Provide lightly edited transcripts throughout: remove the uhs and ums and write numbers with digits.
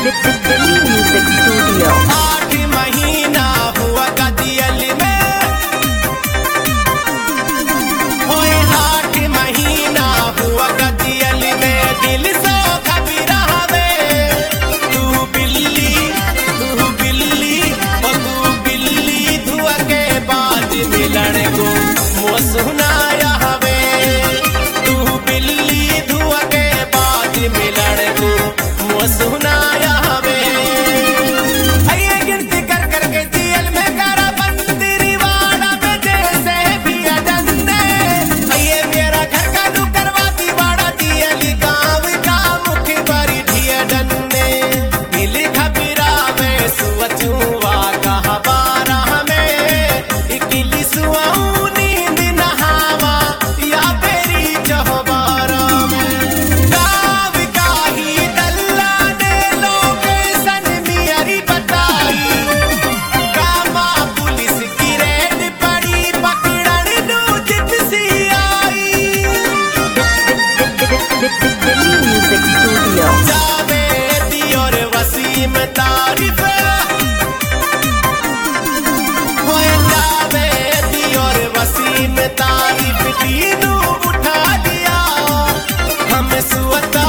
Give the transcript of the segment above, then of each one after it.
Delhi music studio. 8 महीना हुआ गदियल में, ओए 8 महीना हुआ गदियल में, दिल सो घबरावे। तू बिल्ली ओ तू बिल्ली धुआ के बाद मिलन को वो सुनाया हवे। तू बिल्ली धुआ के बाद मिलन को वो सुनाया हवे। आइए गिनती कर करके जेल में करा बंदरी वाला में जैसे भी अडंदे। आइए मेरा घर का नुकरवाती वाड़ा दियली गाँव का मुखी बरी ढिया डंडे। दिल घबरावे सुअचुआ कहा बारा में इकिली सुआऊ नींद नहावा या बेरी चहबारा में। गाँव का ही दल्ला ने लोकेशन मियरी बताई। कामा पुलिस की रेड पड़ी पकड़न नू जिप्सी आई। Delhi music studio. जावेदी और वसीम तारीफ, होए जावेदी और वसीम तारीफ तीनों उठा दिया। हम सुअता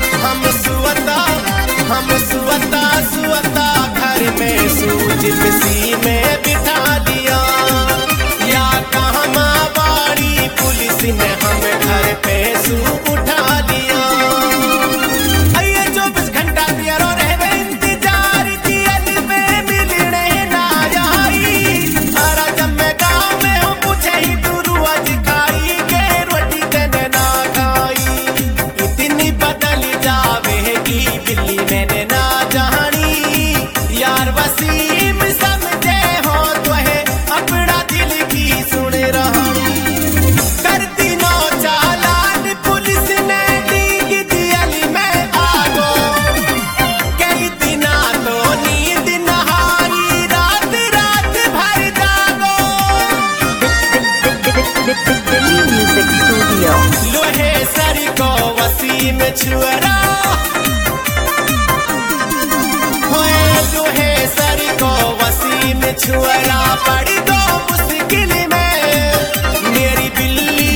घर में सूज किसी में बिठा दिया। या कहमा बाड़ी पुलिस ने हम घर पे सू उठा दिया। आइए 24 घंटा तेरो रहे इंतजार जेल में मिलने ना आई। सारा जब मैं गाँव में हूँ पूछे ही तू रुआज खाई के रोटी तेने ना खाई। इतनी बदल जावेगी दिल्ली मैंने ना जानी। यार वसीम समझे हो तो है अपना दिल की सुन रहानी। करती नौ चालान पुलिस ने दी जेल में आगो। कई दिना तो नींद नहारी रात भर जागो। Delhi music studio. लोहे सर को वसीम छुअरा, होए लोहे सर को वसीम छुअरा पड़ी दो मुश्किल में। मेरी बिल्ली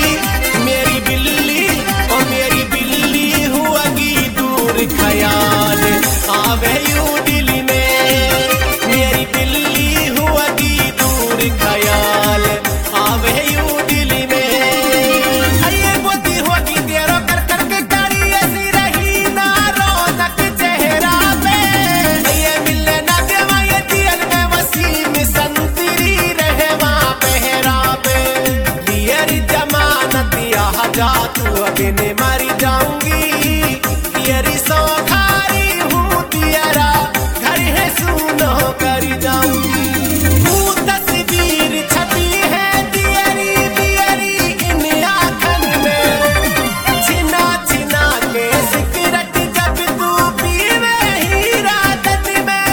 ओ मेरी बिल्ली हुआगी दूर ख्याल आवे यूं दिल में। मेरी बिल्ली हुआगी दूर ख्याल आवे यूं दिल में। आइए बोती होगी तेरो कर करके गाड़ी ऐसी रही ना रौनक चेहरा पे। आइए मिलने ना देवा ये जेल में वसीम संतरी रहे वहाँ पहरा पे। दियरी जमानत यहाँ जा तू अभी मर जाऊंगी। दियरी सौखारी हूँ दियरा घर है सुनो कर जाऊंगी। तू तस्वीर छपी है दियरी इन आँखन में। छिना के सिगरेट जब तू पीवे ही रात में।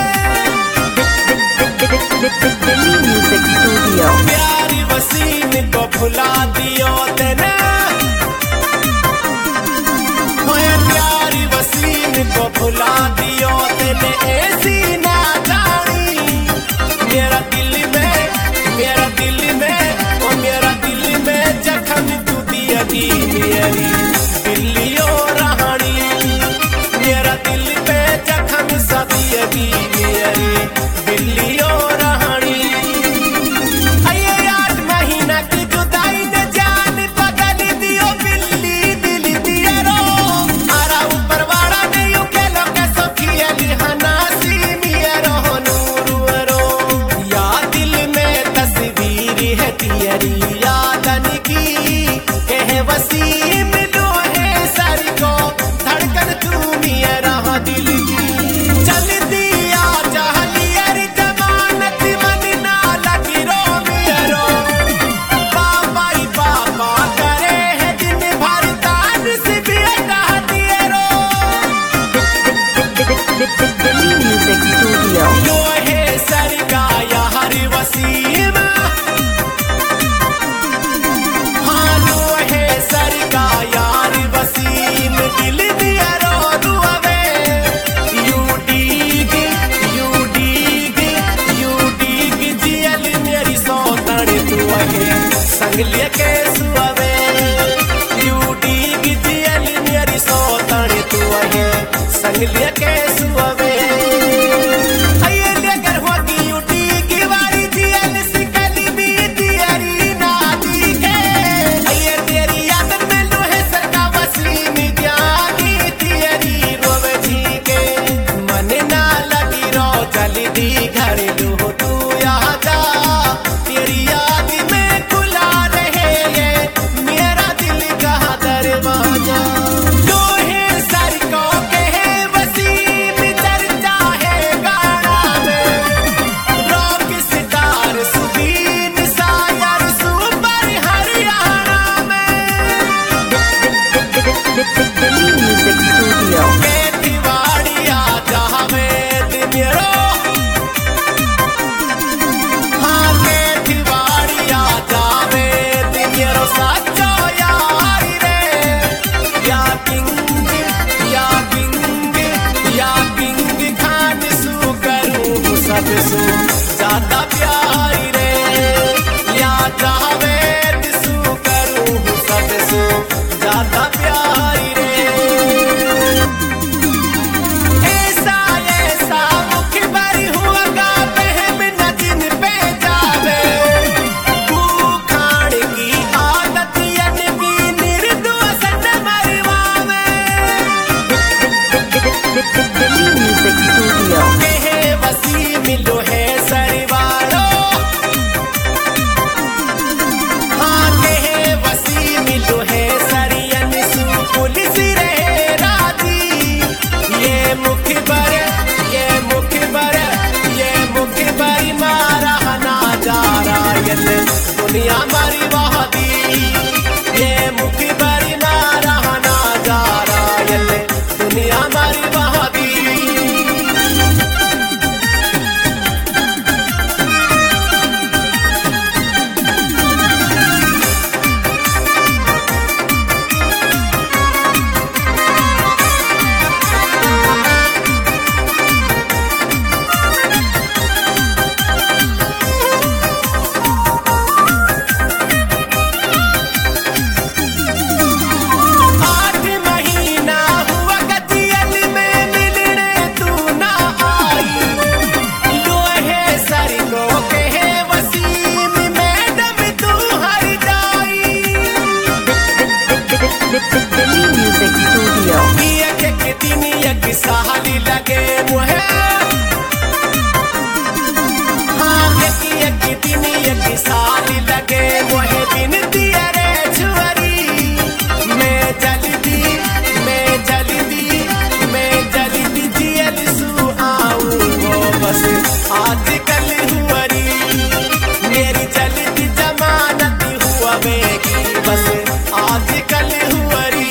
Delhi music studio. प्यारी वसीम को भुला दियो तेने, होए प्यारी वसीम को भुला दियो तेने। ऐसी ना जानी मेरा दिल में जख्म तू दिया दी मेरी बिल्लियो रहानी। मेरा दिल में जख्म सा दिया दी मेरी बिल्लियो रहानी। आइए 8 महीना की जुदाई ने जान पगल दियो बिल्ली दिल दिया रो। आरा ऊपर वाड़ा ने यूं खेलो के सोखियली हनासी मियरो नूर रो। या दिल में तस्वीर है तेरी यादन की कहे वसीम। दुनिया के सुअवे आये लेकर होती उठी की वारी जियल सिकली भी तियरी नादी के आये तेरी याद में लोहे सरका वसीम जागी तियरी रोवे जी के मन ना लगी रो चली दी घर लू तू यहाँ जा तेरी याद में खुला रहे ये मेरा दिल का दरवाजा लोहे सर को कहे वसीम चर्चा है गाना में रॉक सितार सुदीन सायर सुपर हरियाणा में Delhi Music Studio. केतिवाड़िया जावेद मेरो हाँ केतिवाड़िया जावेद मेरो साचो यारी रे या किंग या किंग या किंग खान सू करूँ सबसू ज्यादा प्यारी रे या जावेद सू करूँ सबसू ज्यादा प्यारी रे ऐसा ऐसा मुखबरी हुआ का बहम न जिन पे जावे खाड़ की आदत की निर्दोषन मरवा Delhi Music Studio. कहे वसीम लोहे सरवाड़ो हाँ कहे वसीम लोहे सरियन सू पुलिस रहे राजी ये मुखबर मारा ना जा रायन दुनिया मारी बहादी ये मुखबर मारा ना जा रायन दुनिया मारी बहादी आठ महीना हुआ गतियल में मिलने तू ना आई लोहे सर को कहे वसीम मैडम तू हर जाई Delhi Music Studio. एक दिन एक साली लगे मुहे हाँ एक दिन एक साली लगे मुहे बिन दिया रे छुअरी मैं जल्दी जियल सू आऊँ वो बस आजकल हुअरी मेरी जल्दी जमानत हुआ बेगी बस आजकल हुअरी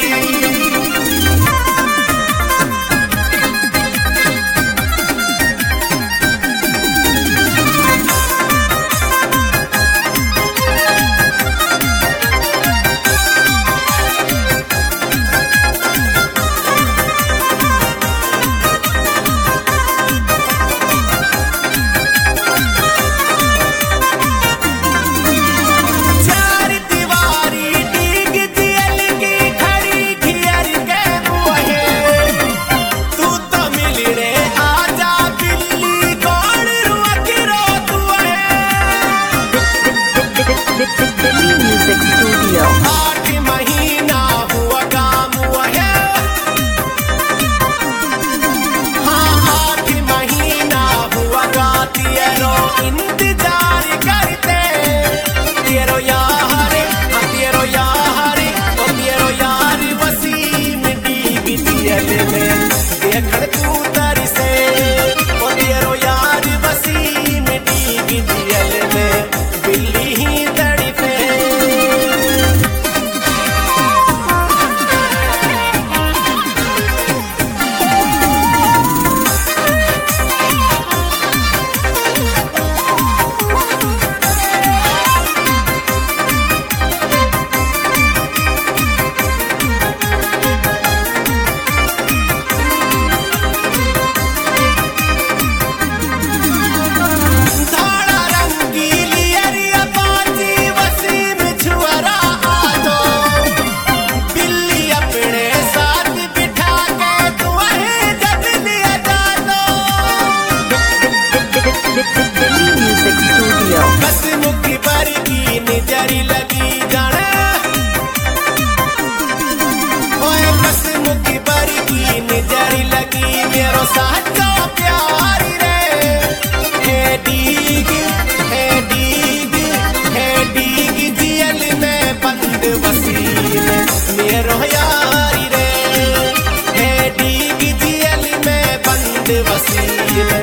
साचा प्यारी रे है डीग जेल में बंद वसील मेरो यारी रे है डीग जेल में बंद वसील